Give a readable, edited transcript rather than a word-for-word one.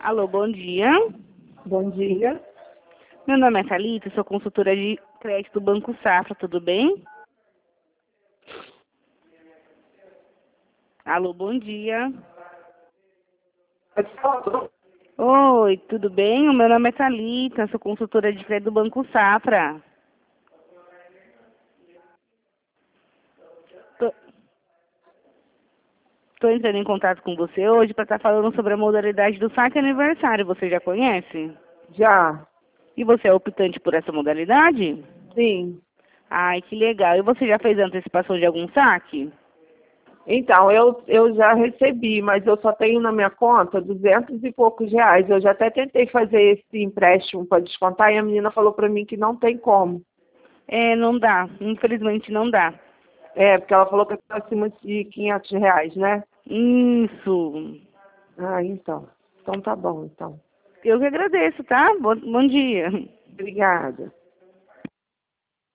Alô, bom dia. Bom dia. Meu nome é Thalita, sou consultora de crédito do Banco Safra, tudo bem? Alô, bom dia. Oi, tudo bem? O meu nome é Thalita, sou consultora de crédito do Banco Safra. Estou entrando em contato com você hoje para estar falando sobre a modalidade do saque aniversário. Você já conhece? Já? E você é optante por essa modalidade? Sim. Ai, que legal. E você já fez antecipação de algum saque? Então, eu já recebi, mas eu só tenho na minha conta 200 e poucos reais. Eu já até tentei fazer esse empréstimo para descontar e a menina falou para mim que não tem como. É, não dá. Infelizmente não dá. É, porque ela falou que é acima de 500 reais, né? Isso. Ah, então. Então tá bom, então. Eu que agradeço, tá? Bom dia. Obrigada.